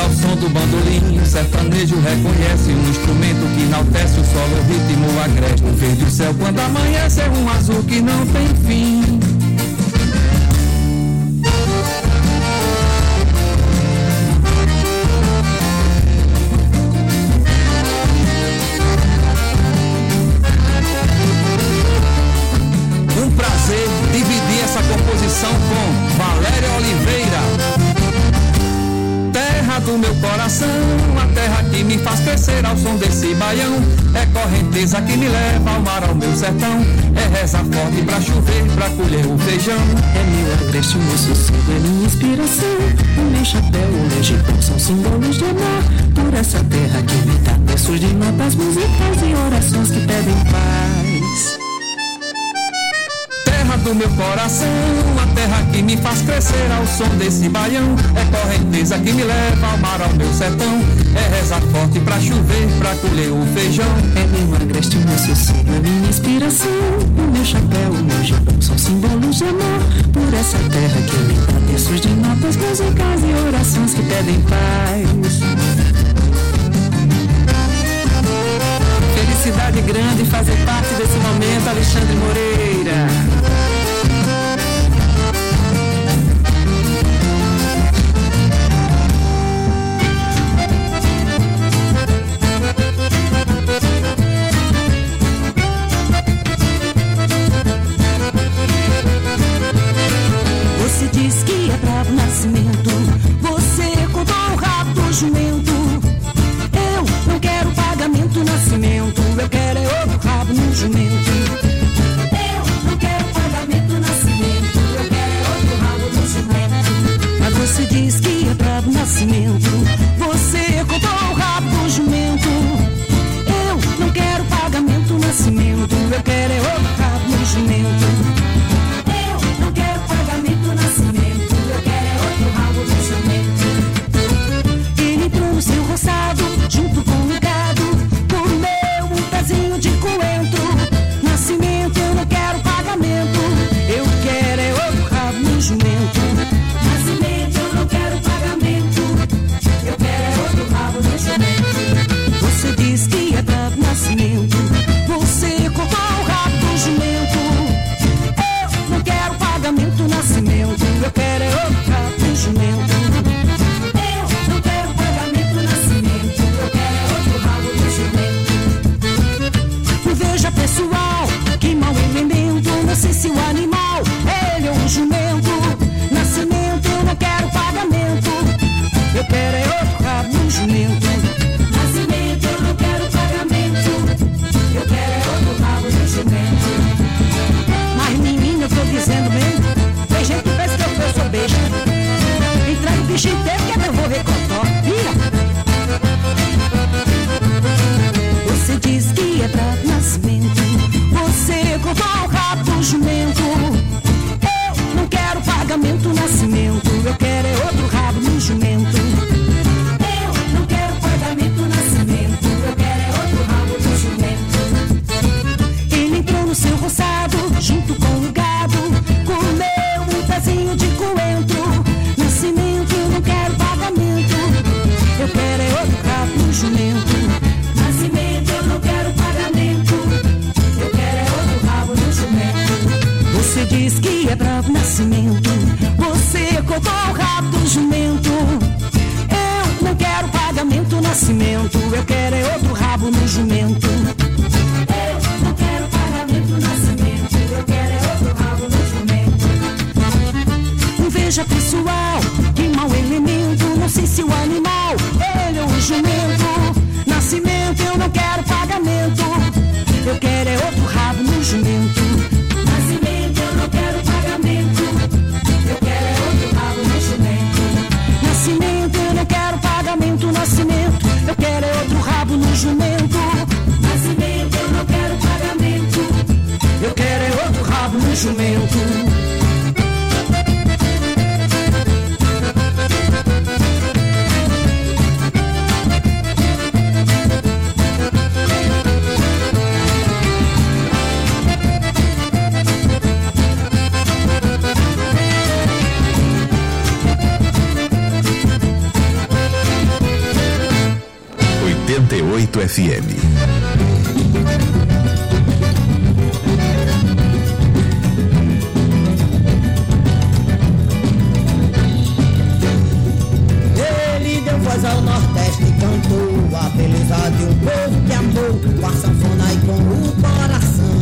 ao som do bandolim, o sertanejo reconhece um instrumento que enaltece o solo, o ritmo agreste. O verde o céu quando amanhece é um azul que não tem fim. Um prazer dividir essa composição com Valéria Oliveira. Terra do meu coração, a terra que me faz crescer ao som desse baião. É correnteza que me leva ao mar, ao meu sertão. É reza forte pra chover, pra colher o feijão. É meu agreste, meu sossego, é minha inspiração. O meu chapéu, o meu gibão são símbolos de amor. Por essa terra que me dá versos de notas musicais e orações que pedem paz. Terra do meu coração, a terra que me faz crescer ao som desse baião. É correnteza que me leva ao mar, ao meu sertão. É reza forte pra chover, pra colher o feijão. É meu agreste, meu sossego, é minha inspiração. O meu chapéu, o meu gibão são símbolos de amor. Por essa terra que me dá versos de notas musicais e orações que pedem paz. Felicidade grande fazer parte desse momento, Alexandre Moreira. Você diz que é bravo nascimento, você contou o rabo do jumento. Eu não quero pagamento nascimento, eu quero é outro rabo no jumento. Eu não quero pagamento nascimento, eu quero é outro rabo no jumento. Mas você diz que é bravo nascimento, você contou o rabo do jumento. Eu não quero pagamento nascimento, eu quero é outro rabo no jumento. Junto com o gado, comeu um pezinho de coentro. Nascimento, eu não quero pagamento, eu quero é outro rabo no jumento. Nascimento, eu não quero pagamento, eu quero é outro rabo no jumento. Você diz que é bravo nascimento, você cortou o rabo do jumento. Eu não quero pagamento nascimento, eu quero é outro rabo no jumento. Veja pessoal, que mau elemento, não sei se o animal é ele ou o jumento. Nascimento, eu não quero pagamento, eu quero é outro rabo no jumento. Nascimento, eu não quero pagamento, eu quero é outro rabo no jumento. Mas menina, eu tô dizendo mesmo, tem gente que pensa que eu sou besta. Entrega o bicho inteiro que eu vou ver cotó. Você diz que é bravo nascimento, você cortou o rabo do jumento. Eu não quero pagamento nascimento, eu quero é outro rabo no jumento. Eu não quero pagamento nascimento, eu quero é outro rabo no jumento. Ele entrou no seu roçado, junto com o gado, comeu um pezinho de coentro. Nascimento, eu não quero pagamento, eu quero é outro rabo no jumento. Nascimento, eu não quero pagamento, eu quero é outro rabo no jumento. Você diz que é bravo nascimento, você cortou o rabo do jumento. Eu não quero pagamento nascimento, eu quero é outro rabo no jumento. Eu não quero pagamento nascimento, eu quero é outro rabo no jumento. Veja pessoal, que mau elemento, não sei se o animal ele ou o jumento. Nascimento, eu não quero pagamento, eu quero é outro rabo no jumento. Nascimento, eu não quero pagamento, eu quero é outro rabo no jumento. Nascimento, eu não quero pagamento, nascimento, eu quero é outro rabo no jumento. Nascimento, eu não quero pagamento, eu quero é outro rabo no jumento. 88 FM. Ele deu voz ao Nordeste e cantou a beleza de um povo que amou com a sanfona e com o coração.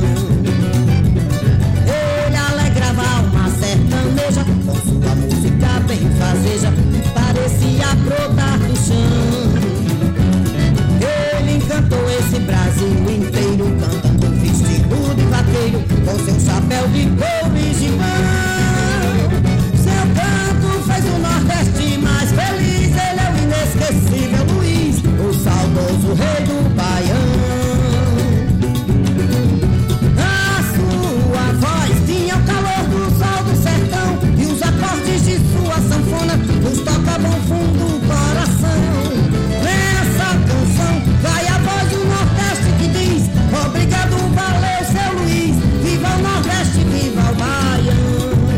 Ele alegrava a alma sertaneja com sua música bem fazeja, parecia brotar do chão. Ele encantou esse Brasil inteiro, cantando vestido de vaqueiro, com seu chapéu de couro e gibão. Seu canto fez o Nordeste mais feliz. Ele é o inesquecível Luiz, o saudoso rei do Baião. A sua voz tinha o calor do sol do sertão, e os acordes de sua sanfona nos tocavam fundo o coração. Nessa canção vai a voz do Nordeste que diz: obrigado, valeu, seu Luiz, viva o Nordeste, viva o Baião.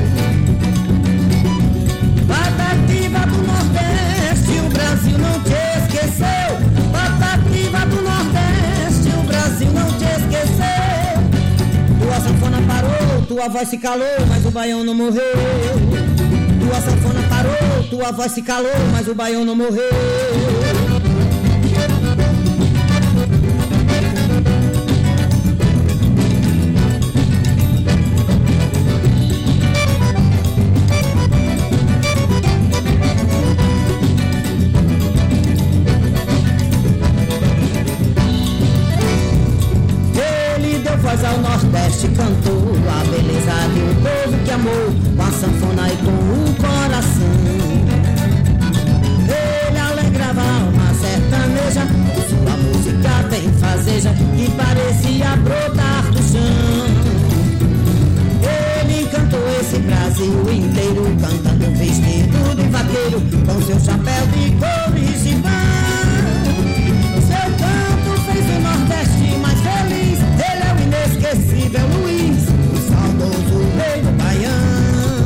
Patativa do Nordeste, o Brasil não te esqueceu. Patativa do Nordeste, o Brasil não te esqueceu. Tua sanfona parou, tua voz se calou, mas o Baião não morreu. Tua sanfona parou, tua voz se calou, mas o Baião não morreu. Voz ao Nordeste cantou a beleza de um povo que amou com a sanfona e com o coração. Ele alegrava a alma sertaneja com sua música bem fazeja, que parecia brotar do chão. Ele encantou esse Brasil inteiro, cantando vestido de vaqueiro, com seu chapéu de couro e gibão. Seu canto fez o Nordeste mais feliz. Ele é o inesquecível Luiz, o saudoso rei do Baião.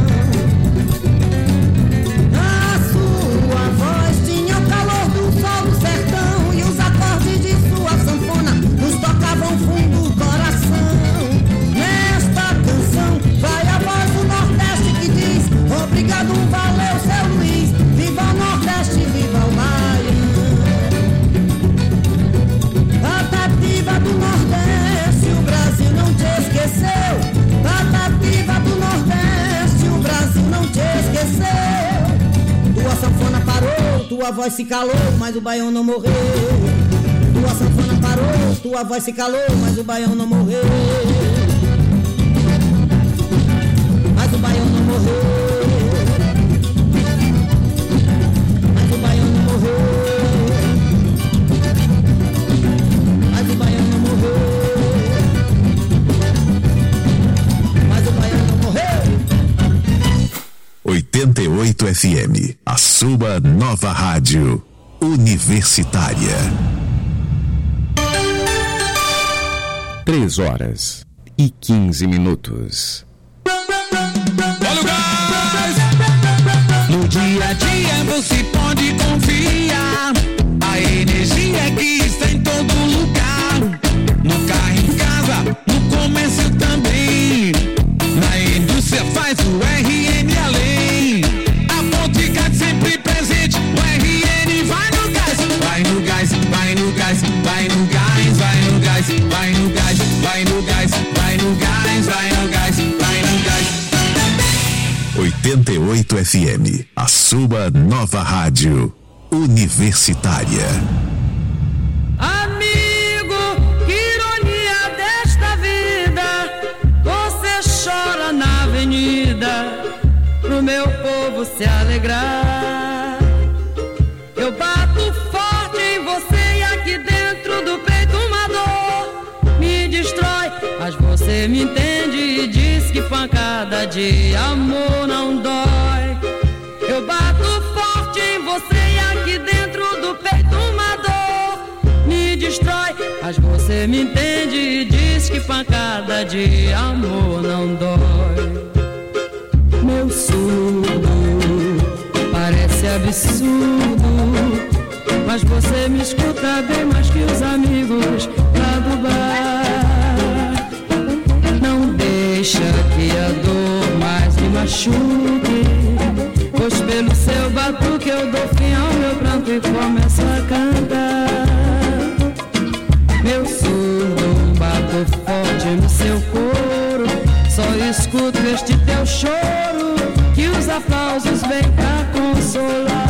A sua voz tinha o calor do sol do sertão, e os acordes de sua sanfona nos tocavam fundo o coração. Nesta canção vai a voz do Nordeste que diz: obrigado, valeu, seu Luiz, viva o Nordeste, viva o Baião. Patativa do Nordeste, o Brasil não te esqueceu. Patativa do Nordeste, o Brasil não te esqueceu. Tua sanfona parou, tua voz se calou, mas o Baião não morreu. Tua sanfona parou, tua voz se calou, mas o Baião não morreu. Mas o Baião não morreu. Mas o Baião não morreu. Mas o Baião não morreu. Mas o Baião não morreu. 88 FM, a sua nova rádio universitária. 3h15. Olha o gás! No dia a dia você pode confiar. A energia que está em todo lugar. No carro, em casa, no comércio também. Na indústria faz o RN além. A Boticário sempre presente. O RN vai no gás. Vai no gás, vai no gás, vai no gás, vai no gás, vai no gás, vai no gás, vai no gás, vai no gás, vai no gás. 88 FM, a sua nova rádio universitária. Amigo, que ironia desta vida. Você chora na avenida pro meu povo se alegrar. Eu bato forte em você e aqui dentro do peito uma dor me destrói, mas você me entende e diz que pancada de amor não dói. Eu bato forte em você e aqui dentro do peito uma dor me destrói, mas você me entende e diz que pancada de amor não dói. Meu surdo parece absurdo mas você me escuta bem mais que os amigos lá do bar. Não deixa que a dor mais me machuque, pois pelo seu batuque eu dou fim ao meu pranto e começo a cantar. Meu surdo bato forte no seu coro, só escuto este teu choro, que os aplausos vêm pra consolar.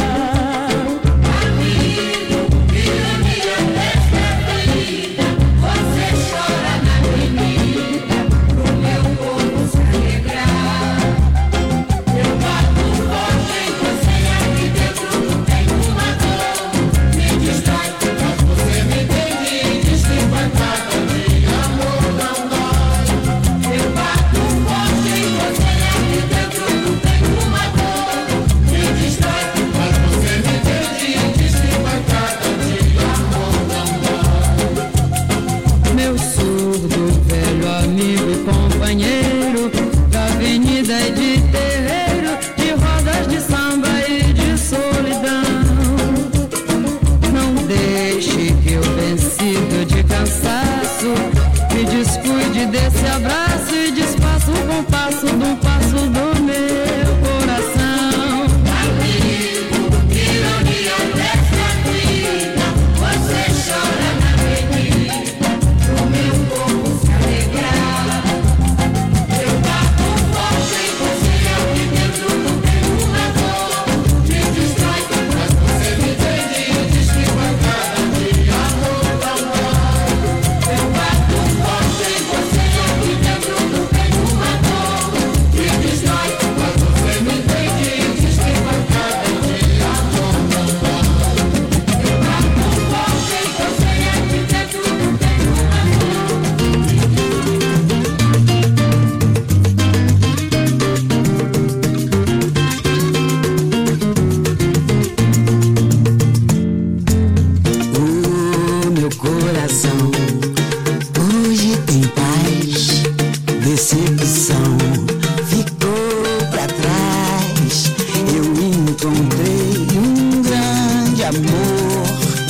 Amigo, ironia desta vida, você chora na avenida, pro meu povo se alegrar. Eu bato forte em você, aqui dentro não tem uma dor. Me distrai, mas você me entende e diz que vai cada dia, amor não dói. Eu bato forte em você, aqui dentro não tem uma dor. Me distrai, mas você me entende e diz que vai cada dia, amor não dói. Meu surdo, velho amigo e companheiro, da avenida e de terreiro, de rodas de samba e de solidão. Não deixe que eu, vencido de cansaço, me descuide desse abraço e desfaça o compasso de um passo do meu coração. Amigo, ironia desta vida, você chora na avenida, pro meu povo se alegrar. Eu bato forte em você, aqui dentro não tem uma dor. Me distrai, mas você me entende e diz que vai cada dia, amor não dói. Eu bato forte em você, aqui dentro não tem uma dor. Me distrai, mas você me entende e diz que vai cada dia, amor não dói. Eu bato forte em você, aqui dentro não tem uma O meu coração hoje tem paz, decepção ficou pra trás. Eu encontrei um grande amor,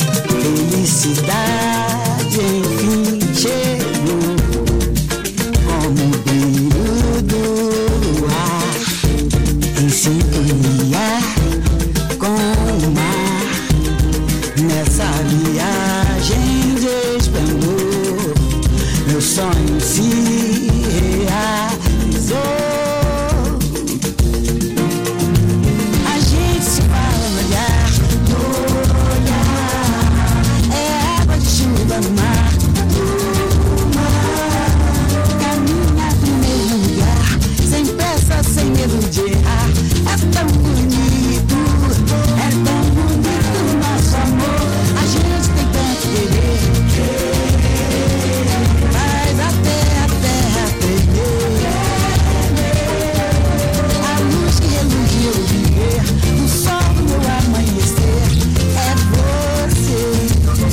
felicidade enfim chegou, como o brilho do ar, em sintonia com o mar. Nessa viagem de esplendor, meu sonho se realizou. A gente se fala no olhar, é água de chuva no mar. Caminha pro mesmo lugar, sem pressa, sem medo de errar. É tão bonito, é tão bonito nosso amor. A gente tem tanto querer, faz até a terra tremer. A luz que reluz eu viver, o sol do meu amanhecer é você.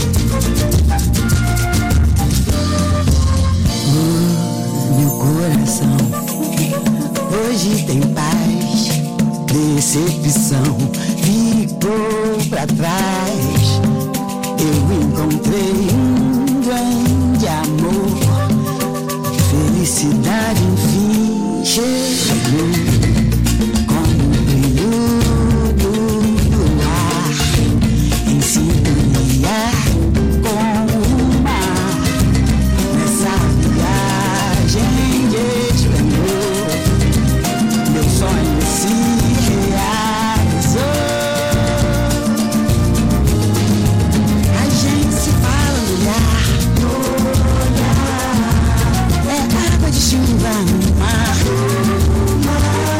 Meu coração hoje tem paz, decepção ficou pra trás. Eu encontrei um grande amor, felicidade enfim chegou, como o brilho do ar, em sintonia com o mar. Nessa viagem de esplendor, meu sonho se realizou. A gente se fala no olhar, é água de chuva no mar.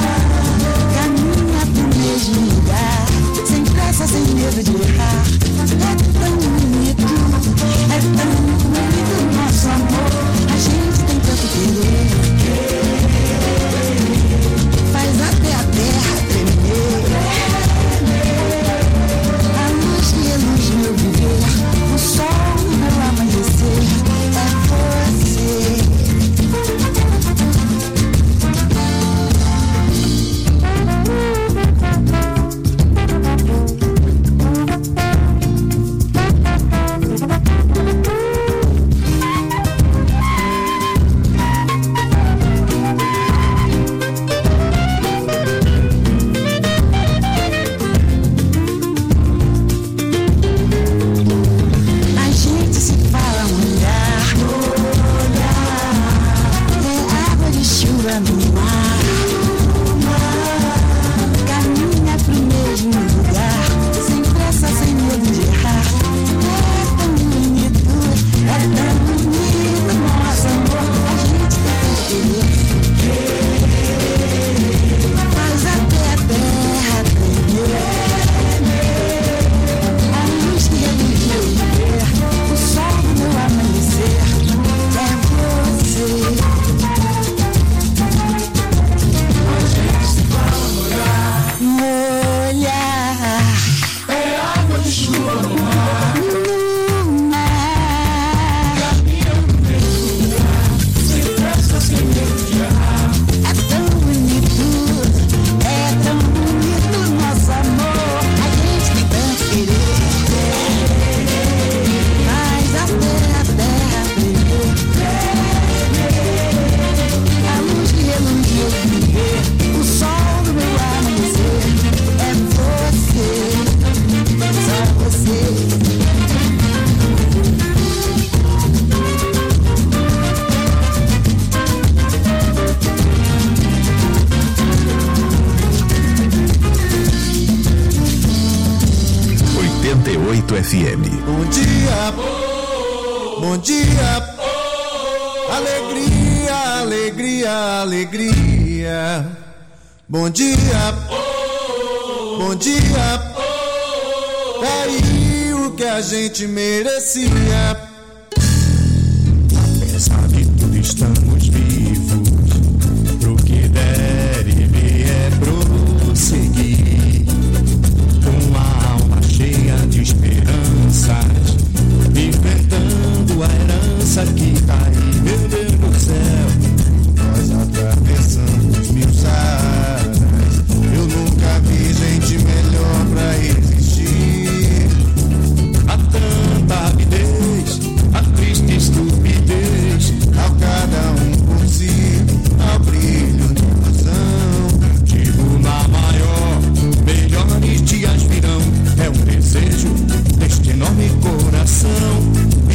Porto FM. Bom dia, bom dia, alegria, alegria, alegria. Bom dia, bom dia, é aí o que a gente merecia. Apesar de tudo estamos vivos, pro que der e vier prosseguir, com a alma cheia de esperanças, enfrentando a herança que tá aí, meu Deus do céu. Nós atravessamos 1000 saras, eu nunca vi gente melhor pra existir. Há tanta avidez, a triste estupidez, ao cada um por si, ao brilho de ilusão. Digo na maior, melhores dias virão, é um desejo deste enorme coração. E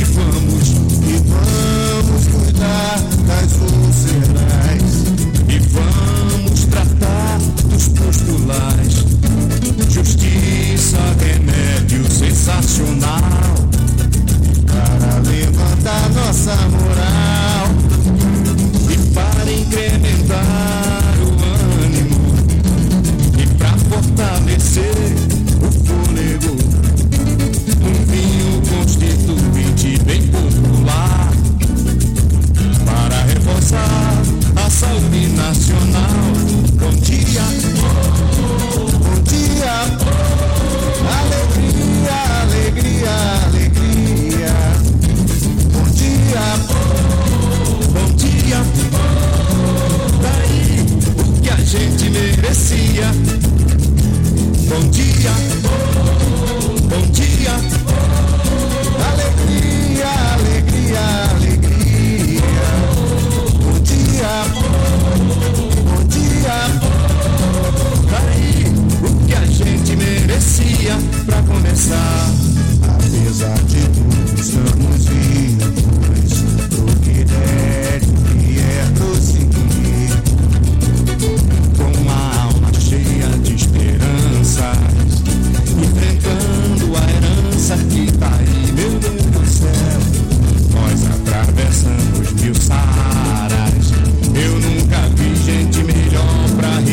vamos cuidar das úlceras, e vamos tratar dos postulais. Justiça, remédio sensacional, para levantar nossa moral e para incrementar o ânimo e para fortalecer o fôlego. Um vinho constituinte bem popular, para reforçar a saúde nacional. Bom dia, bom dia, alegria, alegria, alegria. Bom dia, bom dia, daí o que a gente merecia. Bom dia, bom dia, alegria, alegria, alegria. Bom dia, daí o que a gente merecia. Pra começar, apesar de tudo estamos vivos, pro que der e é prosseguir, com a alma cheia de esperanças, enfrentando a herança que tá aí, meu Deus do céu. Nós atravessamos 1000 saras, eu nunca vi gente melhor pra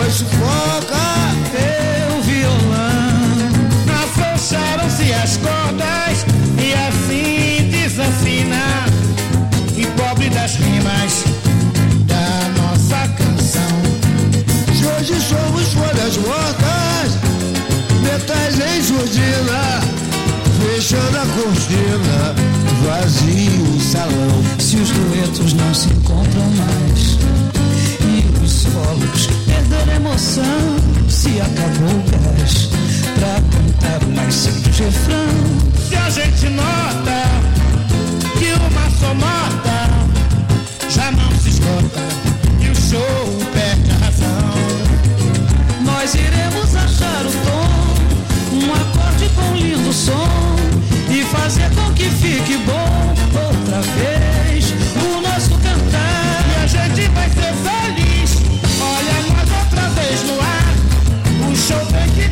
pois sufoca teu violão. Afrouxaram-se as cordas e assim desafina. E pobre das rimas da nossa canção. Se hoje somos folhas mortas, metais em surdina, fechando a cortina, vazio o salão. Se os duetos não se encontram mais e os solos perderam emoção, se acabou o gás pra cantar o mais simples refrão. Se a gente nota que uma sonata já não se esgota e o show perde a razão, nós iremos achar o tom, um acorde com lindo som e fazer com que fique bom outra vez o nosso cantar. E a gente vai ser feliz. Olha nós outra vez no ar. O show tem que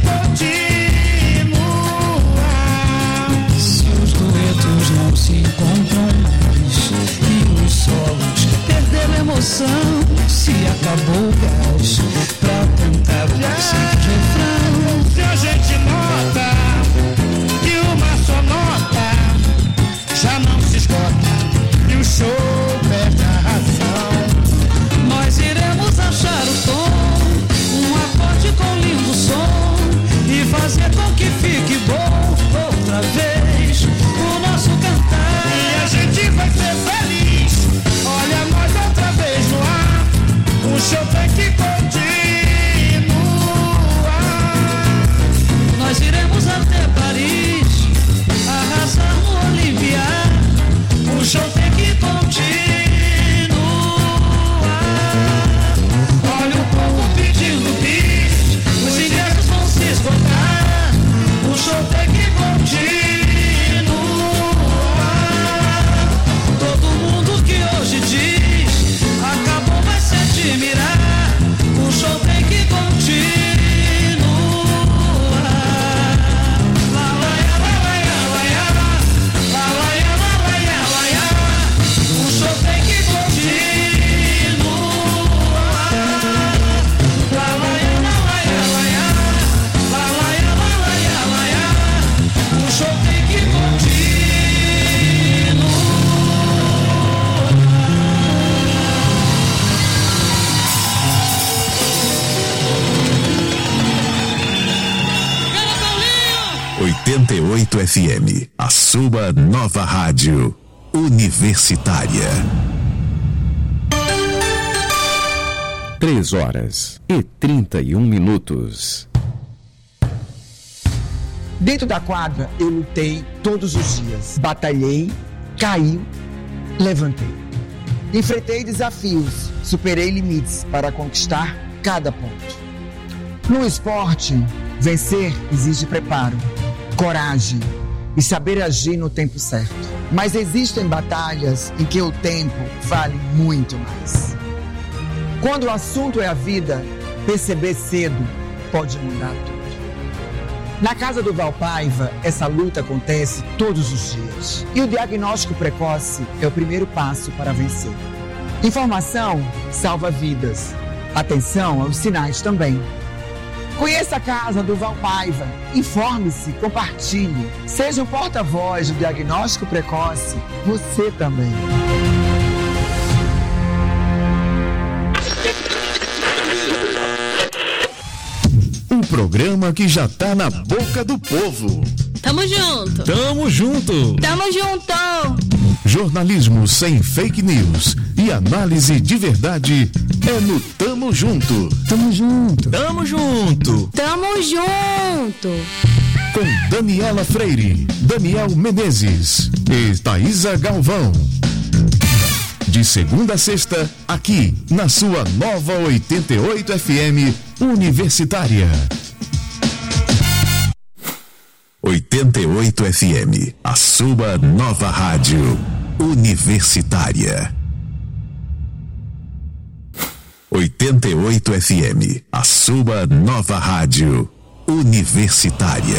continuar. Se os duetos não se encontram mais e os solos perderam emoção, se acabou o gás pra cantar o mais simples refrão. Se a gente nota que uma só nota já não se esgota e o show perde a razão, nós iremos achar o tom, um acorde com lindo som e fazer com que fique bom outra vez o nosso cantar. e a gente vai ser feliz. Olha nós outra vez no ar. O show tem que continuar. Nós iremos até Paris, arrasar no Olimpia. O show tem que continuar. Olha o povo pedindo bis, os ingressos vão se esgotar. O show tem que continuar. Todo mundo que hoje diz acabou vai se admirar. O show tem que continuar. Lá, lá, lá, lá, lá, lá, lá, lá, o show tem que continuar. Lá, lá, lá, lá, lá, lá, o show tem que continuar. Cara Paulinho! 88 FM, a sua nova rádio universitária. 3h31. Dentro da quadra, eu lutei todos os dias. Batalhei, caí, levantei. Enfrentei desafios, superei limites para conquistar cada ponto. No esporte, vencer exige preparo, coragem e saber agir no tempo certo. Mas existem batalhas em que o tempo vale muito mais. Quando o assunto é a vida, perceber cedo pode mudar tudo. Na casa do Valpaiva, essa luta acontece todos os dias. E o diagnóstico precoce é o primeiro passo para vencer. Informação salva vidas. Atenção aos sinais também. Conheça a casa do Valpaiva. Informe-se, compartilhe. Seja um porta-voz do diagnóstico precoce. Você também. Um programa que já tá na boca do povo. Tamo junto! Tamo junto. Tamo junto! Jornalismo sem fake news e análise de verdade é no Tamo Junto. Tamo junto. Tamo junto. Tamo junto! Com Daniela Freire, Daniel Menezes e Thaísa Galvão. De segunda a sexta, aqui na sua nova 88 FM Universitária. 88 FM, a sua nova rádio universitária. 88 FM, a sua nova rádio universitária.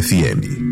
FM.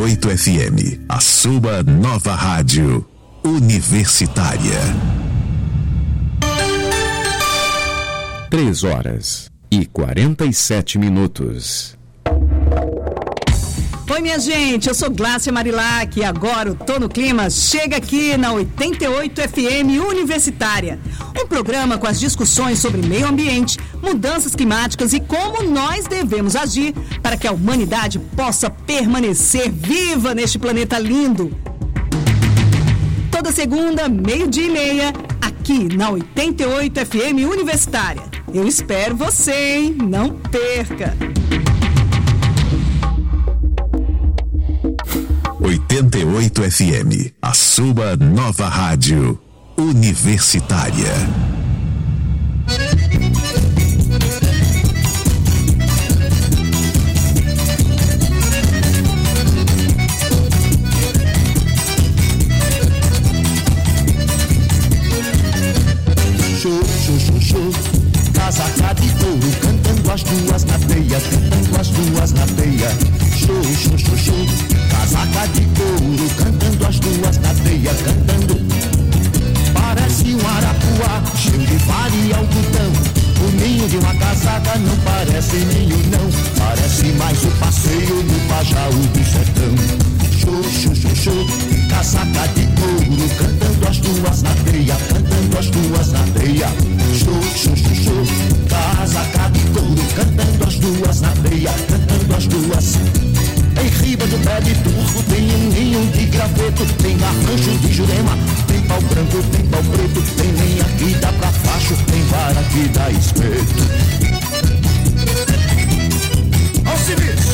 88 FM, a sua nova rádio universitária. 3h47. Oi, minha gente, eu sou Glácia Marilac e agora o Tô no Clima chega aqui na 88 FM Universitária. Um programa com as discussões sobre meio ambiente, mudanças climáticas e como nós devemos agir para que a humanidade possa permanecer viva neste planeta lindo. Toda segunda, 12:30, aqui na 88 FM Universitária. Eu espero você, hein? Não perca! 88 FM, a sua nova rádio universitária. Show, show, show, show. Casaca de couro, cantando as duas na teia, cantando as duas na teia. Show, show, show, show. Casaca de couro, cantando as duas na teia, cantando. Parece um arapuá, cheio de farinha e algodão. O ninho de uma casaca não parece ninho não, parece mais o passeio no Pajaú do sertão. Show, show, show, show. Casaca de couro, cantando as duas na teia, cantando as duas na teia. Show, show, show, show. Casaca de couro, cantando as duas na teia, cantando as duas. Em riba do pé de turco tem um ninho de graveto, tem garrancho de jurema, tem pau branco, tem pau preto, tem lenha que dá pra facho, tem vara que dá espeto. Ó serviço!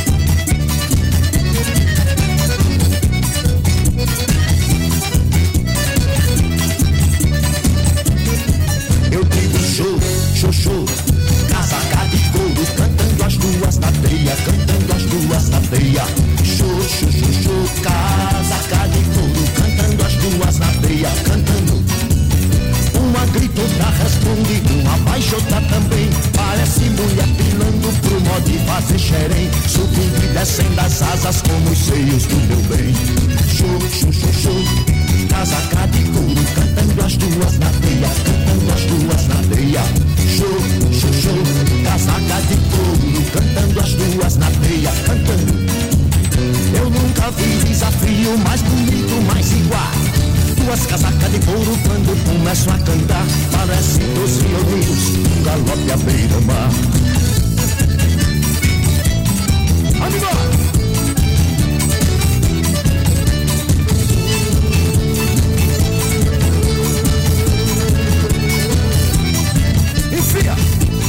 Eu digo show, show, show. Casaca de couro, cantando as duas na teia, cantando as duas na teia. Show, show, show, show. Casaca de couro, cantando as duas na teia, cantando. Uma grita, outra responde, uma baixa, outra também. Parece mulher pilando pro modo de fazer xerém, subindo e descendo as asas como os seios do meu bem. Show, show, show, show. Casaca de couro, cantando as duas na teia, cantando as duas na teia. Show, show, show. Casaca de couro, cantando as duas na teia, cantando. Eu nunca vi desafio mais bonito, mais igual. Duas casacas de couro quando começam a cantar, parece 12 violinos, um galope à beira-mar. Vamos embora! Enfia!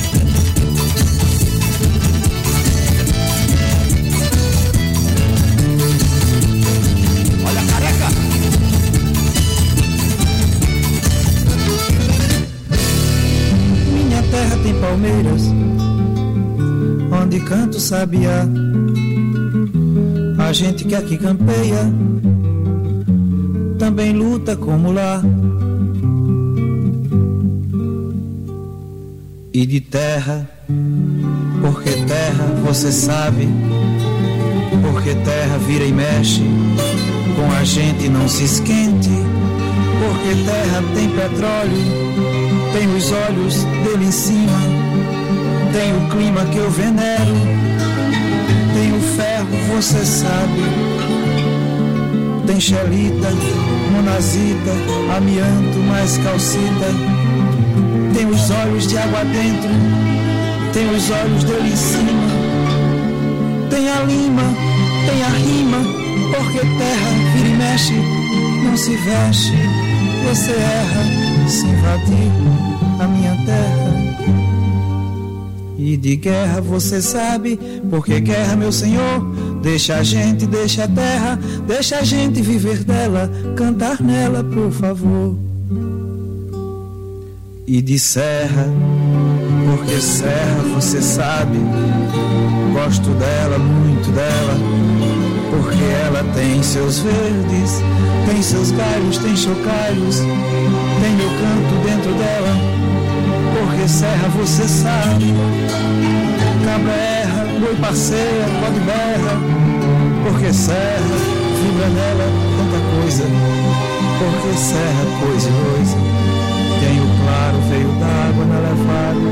Olha a careca! Minha terra tem palmeiras, onde canta o sabiá. A gente que aqui campeia também luta como lá. E de terra, porque terra você sabe, porque terra vira e mexe, com a gente não se esquente, porque terra tem petróleo, tem os olhos dele em cima, tem o clima que eu venero, tem o ferro, você sabe, tem xelita, monazita, amianto, mais calcita, tem os olhos de água dentro, tem os olhos dele em cima, tem a lima, tem a rima, porque terra vira e mexe, não se veste, você erra, se invadir a minha terra. E de guerra você sabe, porque guerra, meu senhor, deixa a gente, deixa a terra, deixa a gente viver dela, cantar nela, por favor. E de serra, porque serra você sabe, gosto dela, muito dela, porque ela tem seus verdes, tem seus galhos, tem chocalhos, tem meu canto dentro dela, porque serra você sabe, cabra erra, boi passeia, pode berra, Porque serra, vibra nela tanta coisa. Porque serra, coisa e coisa. Tem o claro, veio d'água na levada,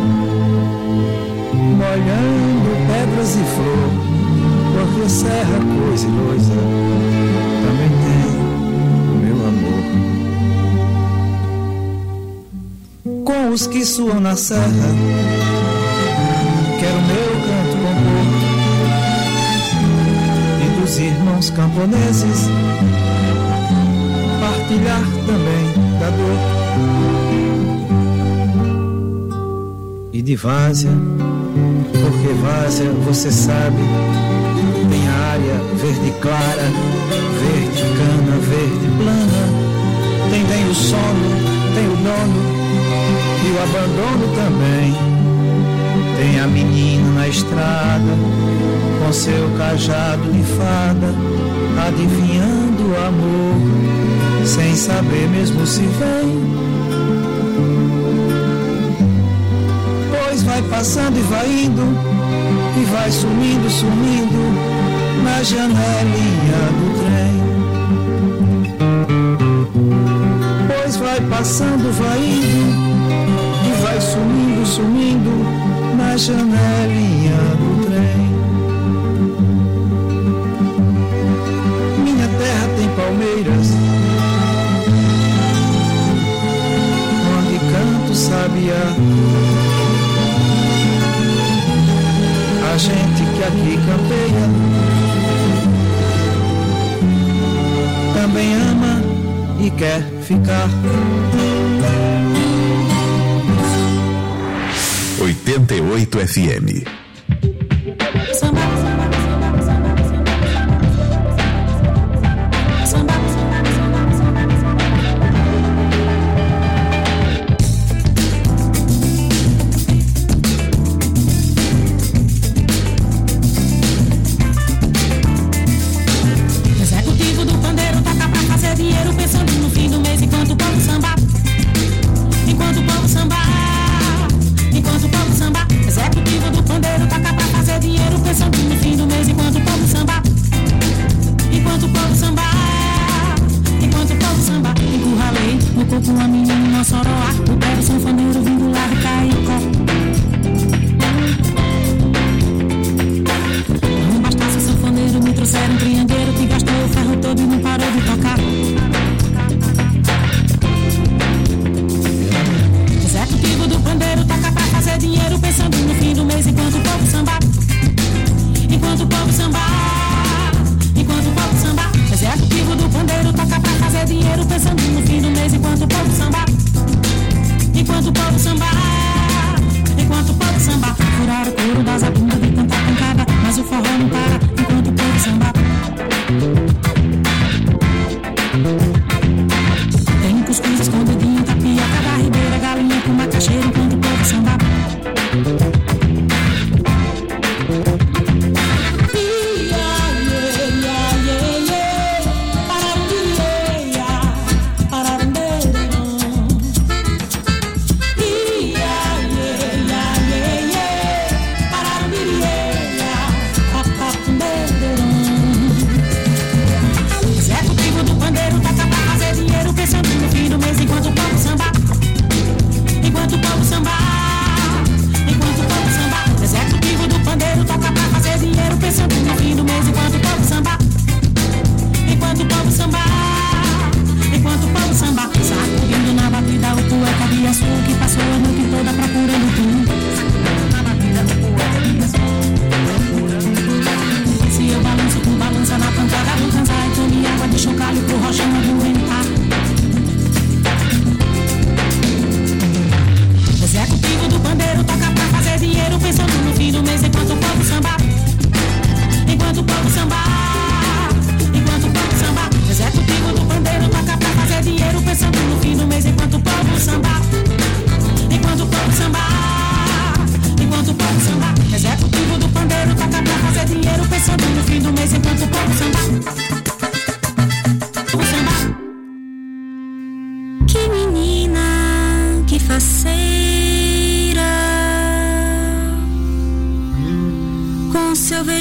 molhando pedras e flor. Porque serra, coisa e coisa. Também tem meu amor. Com os que suam na serra, quero meu canto compor. E dos irmãos camponeses, partilhar também da dor. E de várzea, porque várzea, você sabe, tem área verde clara, verde cana, verde plana. Tem bem o sono, tem o dono e o abandono também. Tem a menina na estrada, com seu cajado de fada, adivinhando o amor, sem saber mesmo se vem. Pois vai passando e vai indo, e vai sumindo, sumindo, na janelinha do trem. Pois vai passando, vai indo, e vai sumindo, sumindo, na janelinha do trem. Minha terra tem palmeiras, onde canto sabiá. A gente que aqui campeia também ama e quer ficar. 88 FM.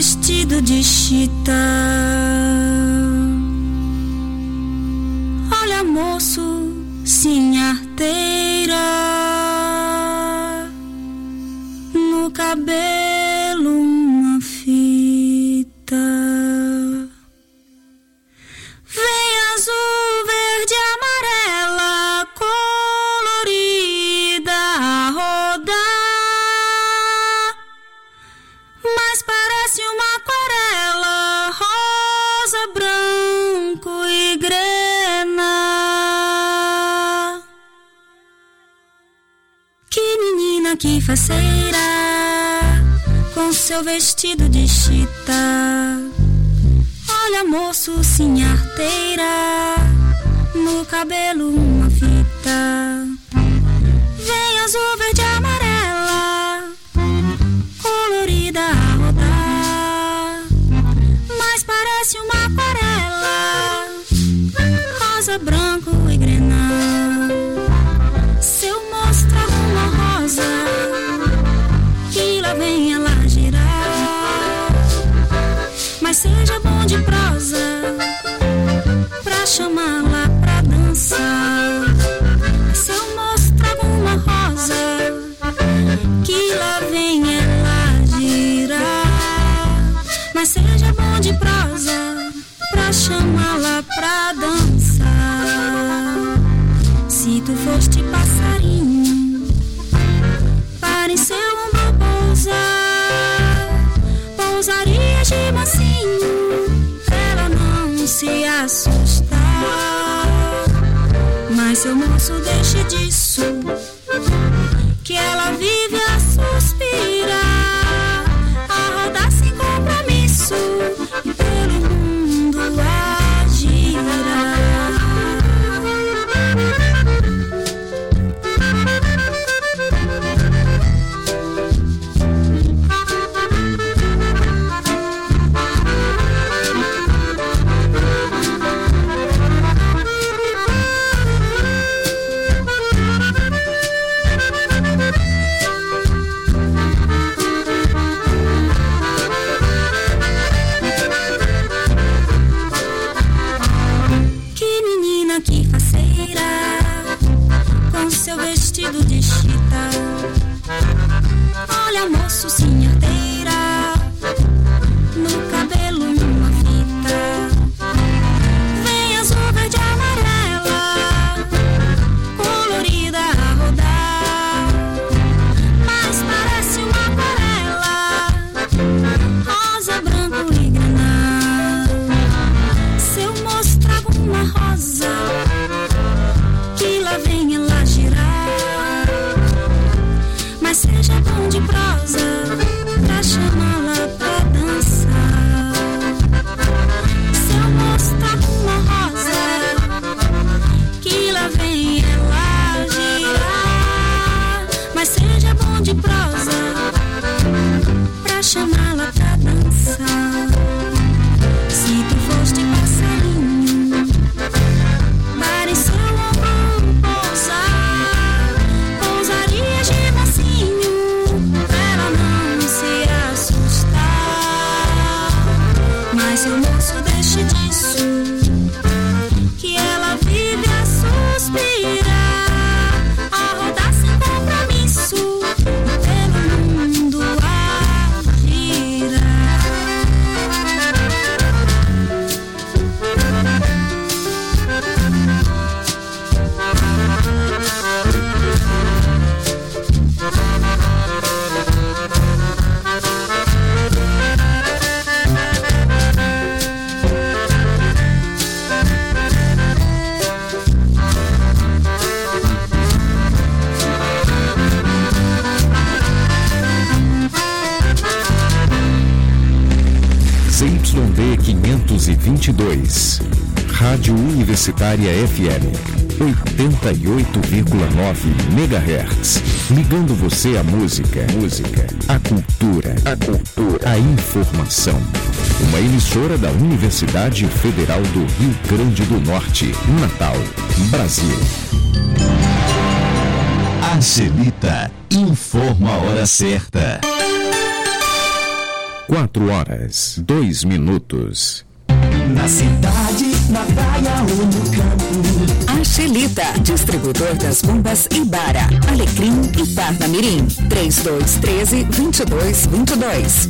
vestido de chita. Olha, moço, sim, arteira, no cabelo uma fita. Vem azul, verde, amarela, colorida a rodar, mas parece uma aquarela, rosa, branco e grena. Que menina, que faceira, com seu vestido de chita. Olha, moço, sim, arteira, no cabelo uma fita. Vem azul, verde, amarela, colorida a rodar, mas parece uma aquarela, rosa, branco e grena. Se eu mostrar uma rosa, que lá vem ela girar, mas seja bom de prosa, pra chamá-la pra dançar. Se eu mostrar uma rosa, que lá vem ela girar, mas seja bom de prosa, pra chamá-la pra dançar. Se tu foste passarinho, para em seu ombro pousar, pousaria de mansinho, pra ela não se assustar. Mas seu moço, deixe disso, que ela vive a suspirar, a rodar sem compromisso, e pelo mundo a girar. Que faceira, com seu vestido de chita. Olha, moço, sim, arteira, no cabelo uma fita. Vem azul, verde, amarela, colorida a rodar, mas parece uma aquarela, rosa, branco e grana. Se eu mostrar uma rosa, que lá vem ela girar, mas seja bom de prosa, pra chamá-la pra dançar. Se eu mostrar uma rosa, que lá vem ela girar, mas seja bom de prosa, pra chamá-la pra dançar. Se tu foste passarinho, para em seu ombro pousar, pousaria de mansinho, pra ela não se assustar. Mas seu moço, deixe disso, que ela vive a suspirar, a rodar sem compromisso, e pelo mundo a girar. ZYD 522, Rádio Universitária FM, 88,9 MHz, ligando você à música, à cultura, à informação. Uma emissora da Universidade Federal do Rio Grande do Norte, Natal, Brasil. Angelita informa a hora certa. 4h02. Na cidade, na praia ou no campo. A Xelita, distribuidor das bombas Ibara, Alecrim e Parnamirim. 3213-2222.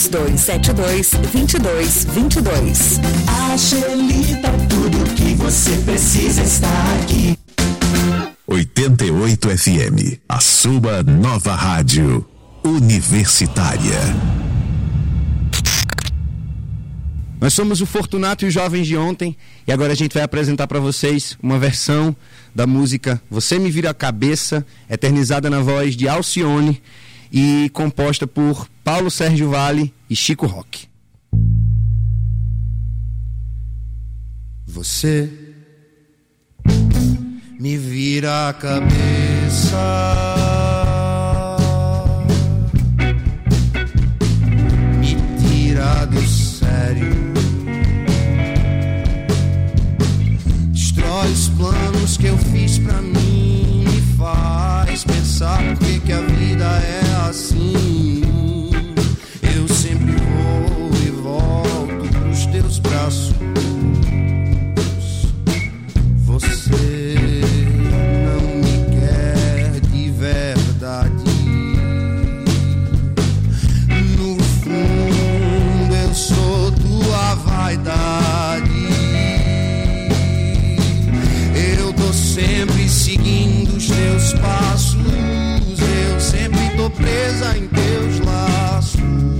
3272-2222. A Xelita, tudo que você precisa está aqui. 88 FM, a sua nova rádio universitária. Nós somos o Fortunato e os Jovens de Ontem e agora a gente vai apresentar para vocês uma versão da música Você Me Vira a Cabeça, eternizada na voz de Alcione e composta por Paulo Sérgio Vale e Chico Roque. Você me vira a cabeça, me tira do sério, destrói os planos que eu fiz pra mim, me faz pensar por que a vida é assim. Eu sempre vou e volto pros teus braços. Você não me quer de verdade. No fundo eu sou tua vaidade. Eu tô sempre seguindo os teus passos. Eu sempre tô presa em teus laços.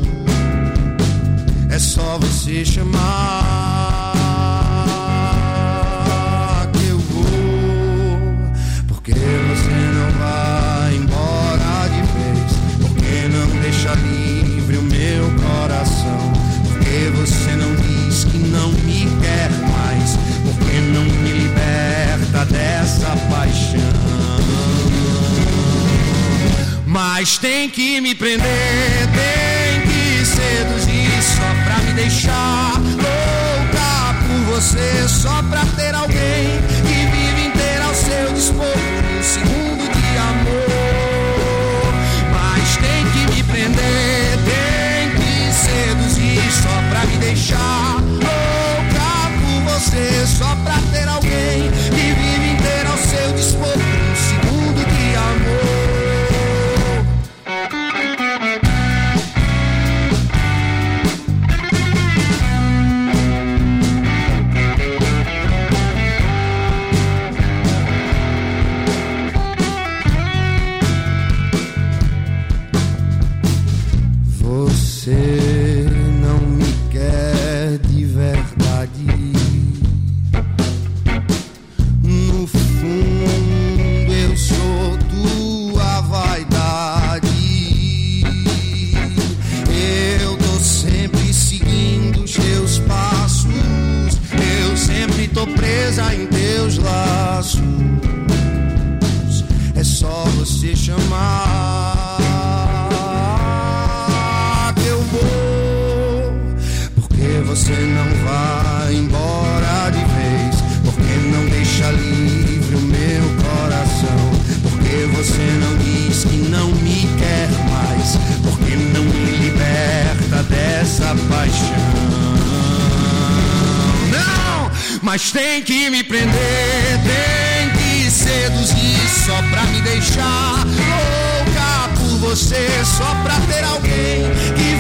É só você chamar que eu vou. Porque você não vai embora de vez. Porque não deixa livre o meu coração. Porque você não diz que não me quer mais. Porque não me liberta dessa paixão. Mas tem que me prender, tem que seduzir só pra me deixar louca por você, só pra ter alguém que vive inteira ao seu dispor um segundo de amor. Mas tem que me prender, tem que seduzir só pra me deixar louca por você, só pra ter alguém que vive inteira ao seu dispor um segundo de amor. Você não me quer de verdade. No fundo eu sou tua vaidade. Eu tô sempre seguindo os teus passos. Eu sempre tô presa em teus laços. É só você chamar. Você não vai embora de vez. Porque não deixa livre o meu coração. Porque você não diz que não me quer mais. Porque não me liberta dessa paixão. Não! Mas tem que me prender, tem que seduzir só pra me deixar louca por você, só pra ter alguém que